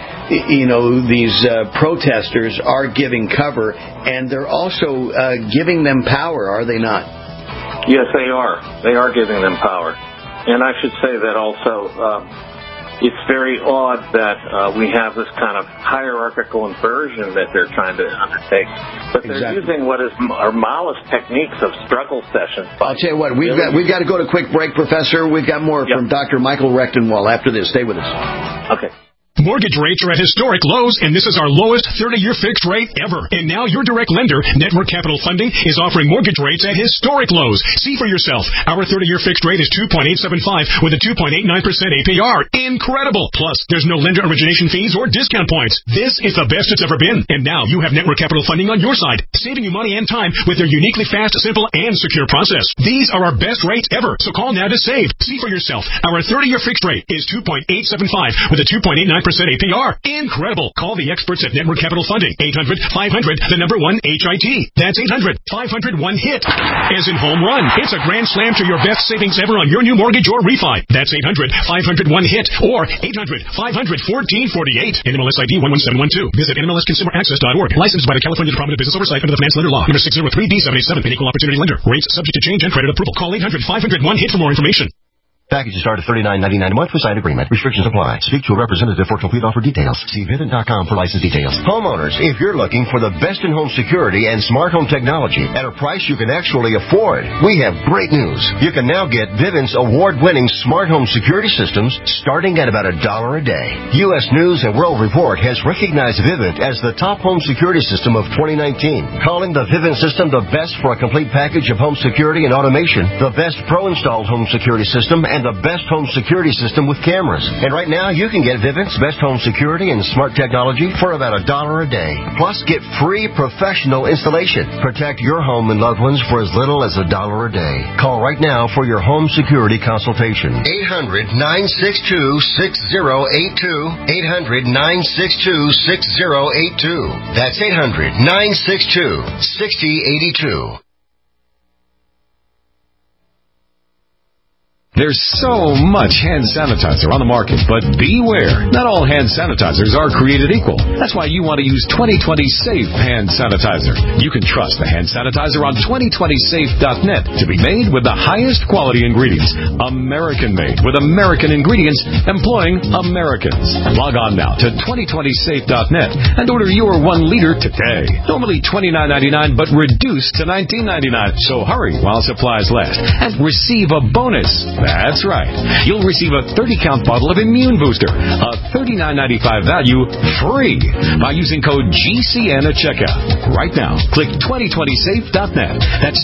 [SPEAKER 11] these protesters are giving cover, and they're also giving them power, are they not?
[SPEAKER 19] Yes, they are. They are giving them power. And I should say that also it's very odd that we have this kind of hierarchical inversion that they're trying to undertake. But they're using what are Maoist techniques of struggle sessions.
[SPEAKER 11] I'll tell you what, we've got to go to a quick break, Professor. We've got more from Dr. Michael Rechtenwald after this. Stay with us.
[SPEAKER 19] Okay.
[SPEAKER 20] Mortgage rates are at historic lows, and this is our lowest 30-year fixed rate ever. And now your direct lender, Network Capital Funding, is offering mortgage rates at historic lows. See for yourself. Our 30-year fixed rate is 2.875 with a 2.89% APR. Incredible! Plus, there's no lender origination fees or discount points. This is the best it's ever been. And now you have Network Capital Funding on your side, saving you money and time with their uniquely fast, simple, and secure process. These are our best rates ever, so call now to save. See for yourself. Our 30-year fixed rate is 2.875 with a 2.89% APR. Incredible. Call the experts at Network Capital Funding. 800-500-1-HIT. That's 800-500-1-HIT. As in home run. It's a grand slam to your best savings ever on your new mortgage or refi. That's 800-500-1-HIT or 800-500-1448. NMLS ID 11712. Visit NMLSConsumerAccess.org. Licensed by the California Department of Business Oversight under the Finance Lender Law. Number 603B77. An equal opportunity lender. Rates subject to change and credit approval. Call 800-500-1-HIT for more information.
[SPEAKER 8] Packages start at $39.99 a month with signed agreement. Restrictions apply. Speak to a representative for complete offer details. See Vivint.com for license details. Homeowners, if you're looking for the best in home security and smart home technology at a price you can actually afford, we have great news. You can now get Vivint's award-winning smart home security systems starting at about $1 a day. U.S. News and World Report has recognized Vivint as the top home security system of 2019, calling the Vivint system the best for a complete package of home security and automation, the best pro-installed home security system, and the best home security system with cameras. And right now, you can get Vivint's best home security and smart technology for about $1 a day. Plus, get free professional installation. Protect your home and loved ones for as little as $1 a day. Call right now for your home security consultation. 800-962-6082. 800-962-6082. That's 800-962-6082.
[SPEAKER 21] There's so much hand sanitizer on the market, but beware. Not all hand sanitizers are created equal. That's why you want to use 2020 Safe Hand Sanitizer. You can trust the hand sanitizer on 2020safe.net to be made with the highest quality ingredients. American-made with American ingredients, employing Americans. Log on now to 2020safe.net and order your 1 liter today. Normally $29.99, but reduced to $19.99. So hurry while supplies last and receive a bonus. That's right. You'll receive a 30-count bottle of Immune Booster, a $39.95 value, free by using code GCN at checkout. Right now, click 2020safe.net. That's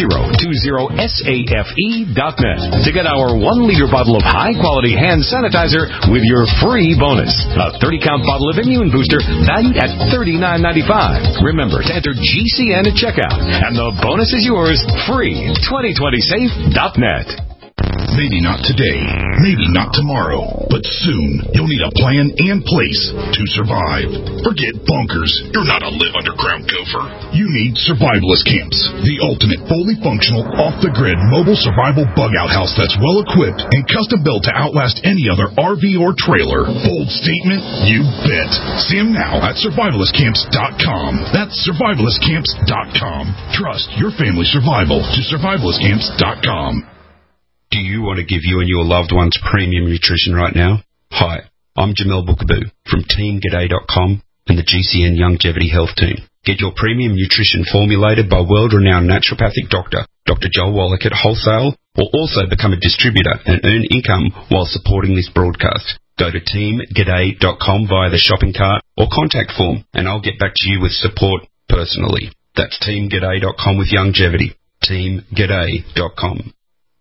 [SPEAKER 21] 2020safe.net to get our 1 liter bottle of high-quality hand sanitizer with your free bonus. A 30-count bottle of Immune Booster valued at $39.95. Remember to enter GCN at checkout, and the bonus is yours free. 2020safe.net.
[SPEAKER 22] Maybe not today, maybe not tomorrow, but soon you'll need a plan and place to survive. Forget bunkers. You're not a live underground gopher. You need survivalist camps, the ultimate fully functional, off-the-grid mobile survival bug-out house that's well-equipped and custom-built to outlast any other RV or trailer. Bold statement? You bet. See them now at survivalistcamps.com. That's survivalistcamps.com. Trust your family's survival to survivalistcamps.com.
[SPEAKER 23] Do you want to give you and your loved ones premium nutrition right now? Hi, I'm Jamel Bookaboo from TeamGaday.com and the GCN Longevity Health Team. Get your premium nutrition formulated by world-renowned naturopathic doctor, Dr. Joel Wallach at Wholesale, or also become a distributor and earn income while supporting this broadcast. Go to TeamGaday.com via the shopping cart or contact form, and I'll get back to you with support personally. That's TeamGaday.com with longevity. TeamGaday.com.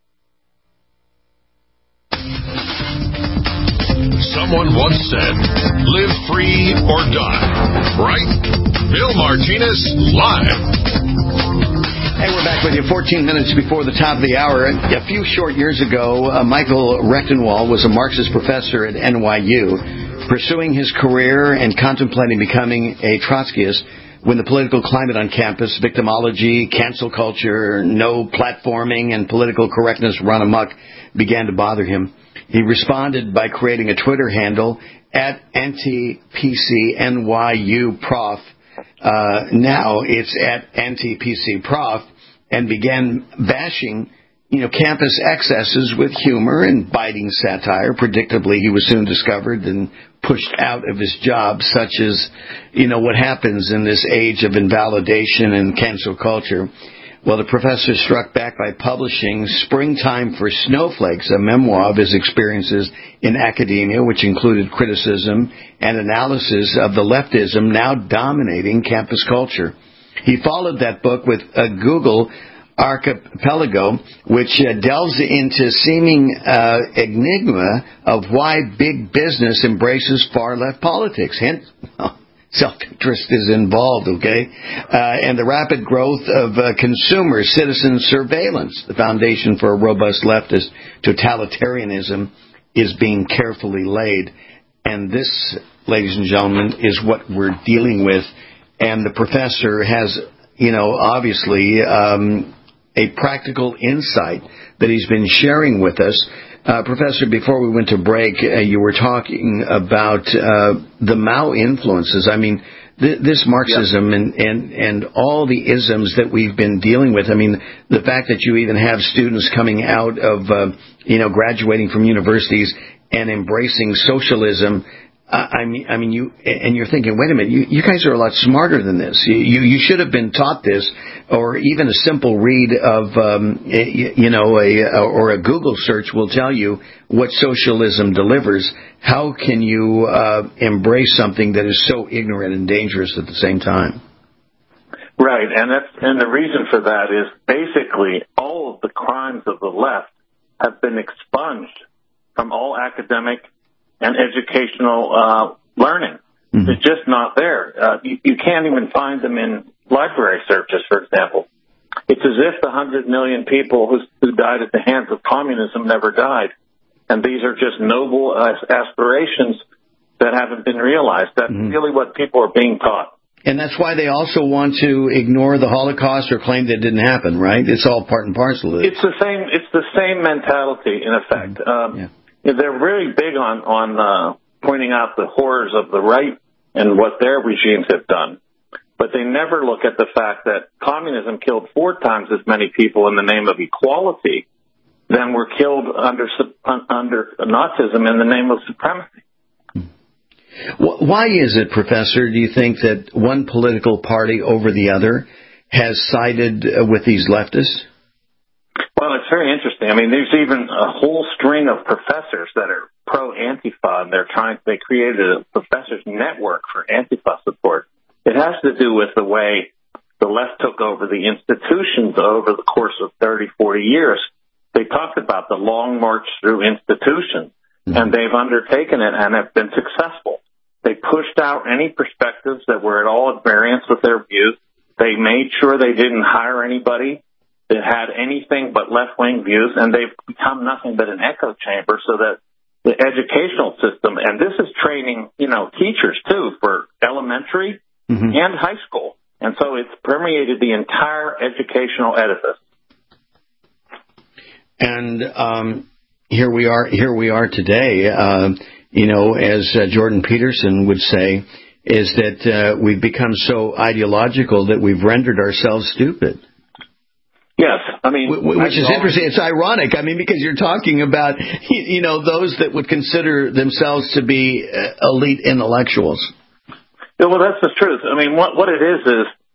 [SPEAKER 2] Someone once said, live free or die. Right? Bill Martinez, live.
[SPEAKER 11] Hey, we're back with you 14 minutes before the top of the hour. A few short years ago, Michael Rechtenwald was a Marxist professor at NYU, pursuing his career and contemplating becoming a Trotskyist when the political climate on campus, victimology, cancel culture, no platforming, and political correctness run amok began to bother him. He responded by creating a Twitter handle at NTPCNYUProf. Now it's at NTPCProf, and began bashing, campus excesses with humor and biting satire. Predictably, he was soon discovered and pushed out of his job, such as, what happens in this age of invalidation and cancel culture. Well, the professor struck back by publishing Springtime for Snowflakes, a memoir of his experiences in academia, which included criticism and analysis of the leftism now dominating campus culture. He followed that book with a Google Archipelago, which delves into seeming enigma of why big business embraces far-left politics. Hence, self-interest is involved, okay? And the rapid growth of consumer citizen surveillance, the foundation for a robust leftist totalitarianism, is being carefully laid. And this, ladies and gentlemen, is what we're dealing with. And the professor has, obviously a practical insight that he's been sharing with us. Professor, before we went to break, you were talking about the Mao influences. I mean, this Marxism and all the isms that we've been dealing with. I mean, the fact that you even have students coming out of, graduating from universities and embracing socialism. I mean, you're thinking, wait a minute, you guys are a lot smarter than this. You should have been taught this, or even a simple read of, or a Google search will tell you what socialism delivers. How can you embrace something that is so ignorant and dangerous at the same time?
[SPEAKER 19] Right, and the reason for that is basically all of the crimes of the left have been expunged from all academic and educational learning.
[SPEAKER 11] Mm-hmm.
[SPEAKER 19] They're just not there. You can't even find them in library searches, for example. It's as if the 100 million people who died at the hands of communism never died. And these are just noble aspirations that haven't been realized. That's really what people are being taught.
[SPEAKER 11] And that's why they also want to ignore the Holocaust or claim that it didn't happen, right? It's all part and parcel of it.
[SPEAKER 19] It's the same mentality, in effect. They're very big on pointing out the horrors of the right and what their regimes have done. But they never look at the fact that communism killed 4 times as many people in the name of equality than were killed under Nazism in the name of supremacy.
[SPEAKER 11] Why is it, Professor, do you think that one political party over the other has sided with these leftists?
[SPEAKER 19] Well, it's very interesting. I mean, there's even a whole string of professors that are pro-Antifa, and they created a professors' network for Antifa support. It has to do with the way the left took over the institutions over the course of 30, 40 years. They talked about the long march through institutions, and they've undertaken it and have been successful. They pushed out any perspectives that were at all at variance with their views. They made sure they didn't hire anybody that had anything but left-wing views, and they've become nothing but an echo chamber so that the educational system, and this is training, teachers too, for elementary and high school. And so it's permeated the entire educational edifice.
[SPEAKER 11] And here we are today. As Jordan Peterson would say, is that we've become so ideological that we've rendered ourselves stupid.
[SPEAKER 19] Yes, I mean,
[SPEAKER 11] which is interesting. It's ironic. I mean, because you're talking about those that would consider themselves to be elite intellectuals.
[SPEAKER 19] Yeah, well, that's the truth. I mean, what it is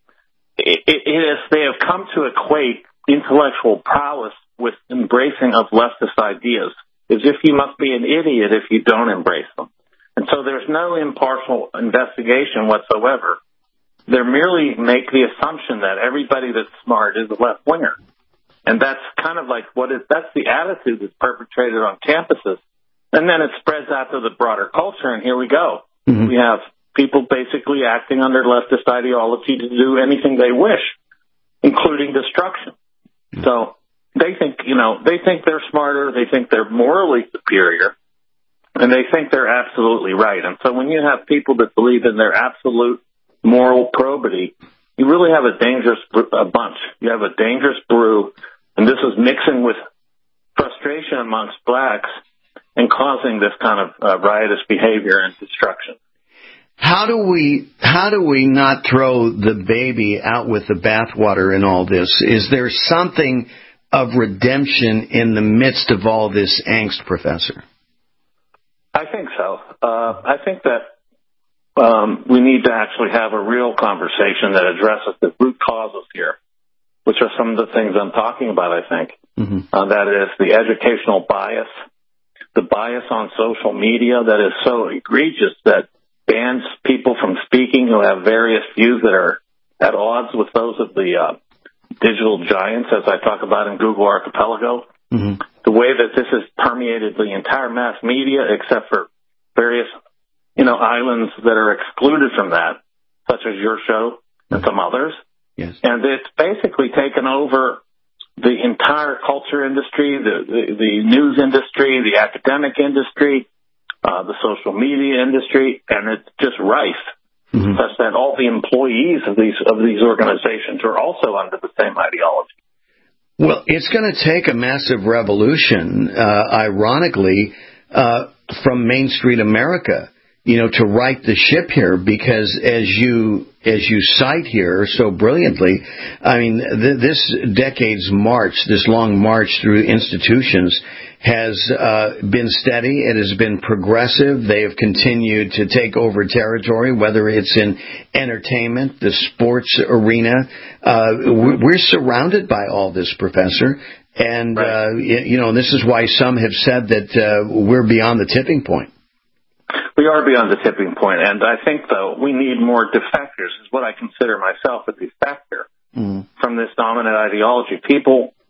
[SPEAKER 19] they have come to equate intellectual prowess with embracing of leftist ideas, as if you must be an idiot if you don't embrace them. And so there's no impartial investigation whatsoever. They merely make the assumption that everybody that's smart is a left-winger. And that's kind of like that's the attitude that's perpetrated on campuses. And then it spreads out to the broader culture, and here we go. We have people basically acting under leftist ideology to do anything they wish, including destruction. So they think they're smarter, they think they're morally superior, and they think they're absolutely right. And so when you have people that believe in their absolute moral probity, you really have a dangerous bunch. You have a dangerous brew, and this is mixing with frustration amongst blacks and causing this kind of riotous behavior and destruction.
[SPEAKER 11] How do we not throw the baby out with the bathwater in all this? Is there something of redemption in the midst of all this angst, Professor?
[SPEAKER 19] I think so. I think that we need to actually have a real conversation that addresses the root causes here, which are some of the things I'm talking about, I think. That is the educational bias, the bias on social media that is so egregious that bans people from speaking who have various views that are at odds with those of the digital giants, as I talk about in Google Archipelago. The way that this has permeated the entire mass media, except for various, islands that are excluded from that, such as your show and some others.
[SPEAKER 11] Yes.
[SPEAKER 19] And it's basically taken over the entire culture industry, the news industry, the academic industry, the social media industry, and it's just rife. Such that all the employees of these organizations are also under the same ideology.
[SPEAKER 11] Well, it's going to take a massive revolution, ironically, from Main Street America, to right the ship here, because as you cite here so brilliantly, I mean, this decade's march, this long march through institutions has been steady. It has been progressive. They have continued to take over territory, whether it's in entertainment, the sports arena. We're surrounded by all this, Professor. And, this is why some have said that we're beyond the tipping point.
[SPEAKER 19] We are beyond the tipping point, and I think, though, we need more defectors, is what I consider myself a defector from this dominant ideology. People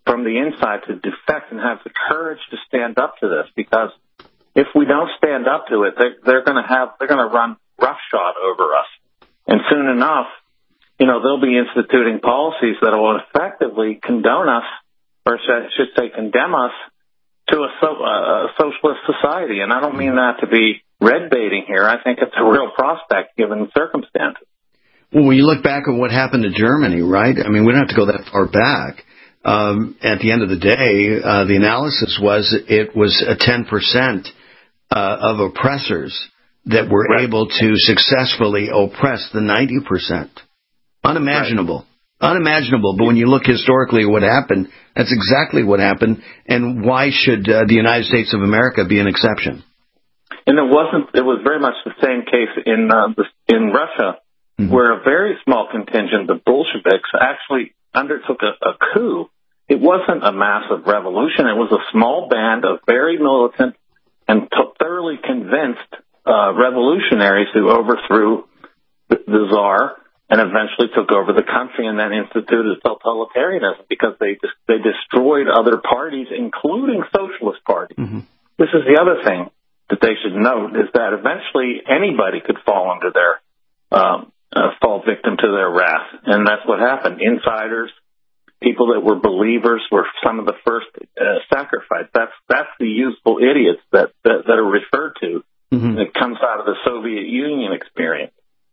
[SPEAKER 19] from the inside to defect and have the courage to stand up to this, because if we don't stand up to it, they're going to run roughshod over us. And soon enough, they'll be instituting policies that will effectively condone us, or I should say condemn us, to a socialist society. And I don't mean that to be red baiting here. I think it's a real prospect given the circumstances.
[SPEAKER 11] Well, when you look back at what happened to Germany, right? I mean, we don't have to go that far back. At the end of the day, the analysis was it was a 10% of oppressors that were able to successfully oppress the 90%. Unimaginable. Right. Unimaginable. But when you look historically at what happened, that's exactly what happened. And why should the United States of America be an exception?
[SPEAKER 19] And it was very much the same case in Russia, where a very small contingent of Bolsheviks actually undertook a coup. It wasn't a massive revolution. It was a small band of very militant and thoroughly convinced revolutionaries who overthrew the Tsar and eventually took over the country and then instituted totalitarianism because they destroyed other parties, including socialist parties. This is the other thing that they should note, is that eventually anybody could fall under their fall victim to their wrath, and that's what happened. Insiders, people that were believers, were some of the first sacrificed. That's the useful idiots that are referred to. It comes out of the Soviet Union experience.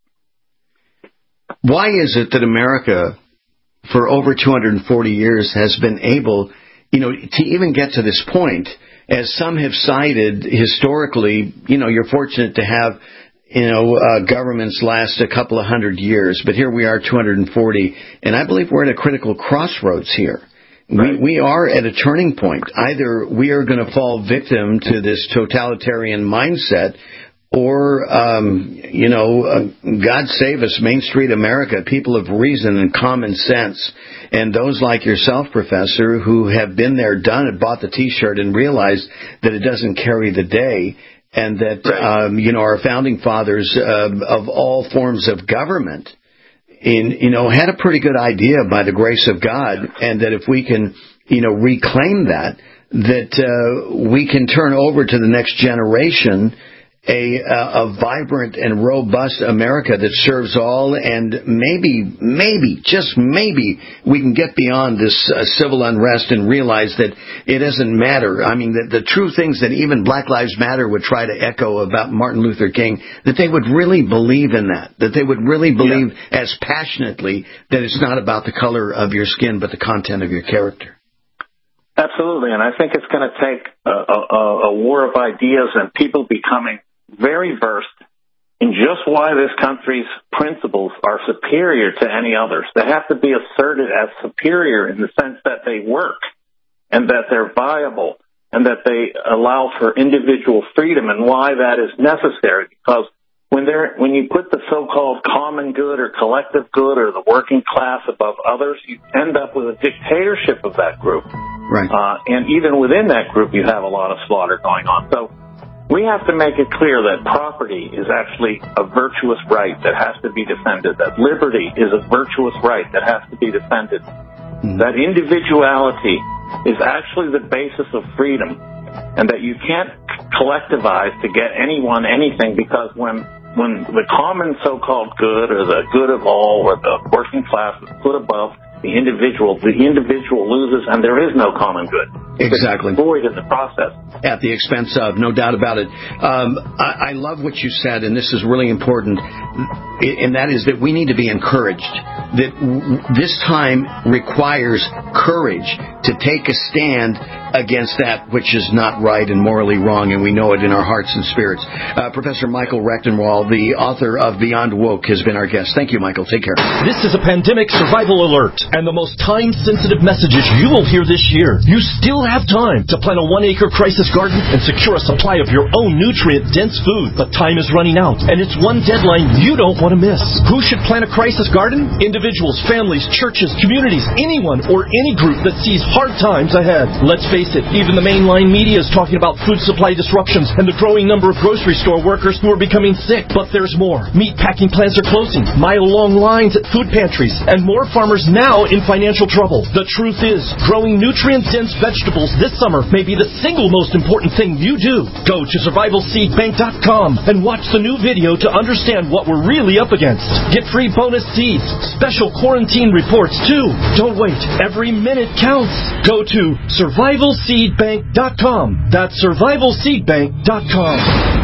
[SPEAKER 11] Why is it that America, for over 240 years, has been able, to even get to this point? As some have cited historically, you're fortunate to have, governments last a couple of hundred years, but here we are, 240, and I believe we're at a critical crossroads here. Right. We are at a turning point. Either we are going to fall victim to this totalitarian mindset, or, God save us, Main Street America, people of reason and common sense, and those like yourself, Professor, who have been there, done it, bought the T-shirt, and realized that it doesn't carry the day, and that, our founding fathers of all forms of government, had a pretty good idea by the grace of God, and that if we can, reclaim that we can turn over to the next generation a vibrant and robust America that serves all, and maybe, just maybe, we can get beyond this civil unrest and realize that it doesn't matter. I mean, the true things that even Black Lives Matter would try to echo about Martin Luther King, that they would really believe in that they would really believe as passionately that it's not about the color of your skin, but the content of your character.
[SPEAKER 19] Absolutely, and I think it's going to take a war of ideas and people becoming very versed in just why this country's principles are superior to any others. They have to be asserted as superior in the sense that they work and that they're viable and that they allow for individual freedom, and why that is necessary. Because when you put the so-called common good or collective good or the working class above others, you end up with a dictatorship of that group.
[SPEAKER 11] Right.
[SPEAKER 19] And even within that group, you have a lot of slaughter going on. So we have to make it clear that property is actually a virtuous right that has to be defended, that liberty is a virtuous right that has to be defended, that individuality is actually the basis of freedom, and that you can't collectivize to get anyone anything, because when the common so-called good or the good of all or the working class is put above the individual loses, and there is no common good.
[SPEAKER 11] Exactly.
[SPEAKER 19] It's void in the process.
[SPEAKER 11] At the expense of, no doubt about it. I love what you said, and this is really important, and that is that we need to be encouraged. That this time requires courage to take a stand against that which is not right and morally wrong, and we know it in our hearts and spirits. Professor Michael Rectenwald, the author of Beyond Woke, has been our guest. Thank you, Michael. Take care.
[SPEAKER 4] This is a pandemic survival alert, and the most time-sensitive messages you will hear this year. You still have time to plant a 1-acre crisis garden and secure a supply of your own nutrient-dense food. But time is running out, and it's one deadline you don't want to miss. Who should plant a crisis garden? Individuals individuals, families, churches, communities, anyone or any group that sees hard times ahead. Let's face it, even the mainline media is talking about food supply disruptions and the growing number of grocery store workers who are becoming sick. But there's more. Meat packing plants are closing, mile-long lines at food pantries, and more farmers now in financial trouble. The truth is, growing nutrient-dense vegetables this summer may be the single most important thing you do. Go to survivalseedbank.com and watch the new video to understand what we're really up against. Get free bonus seeds, special quarantine reports too. Don't wait. Every minute counts. Go to survivalseedbank.com. That's survivalseedbank.com.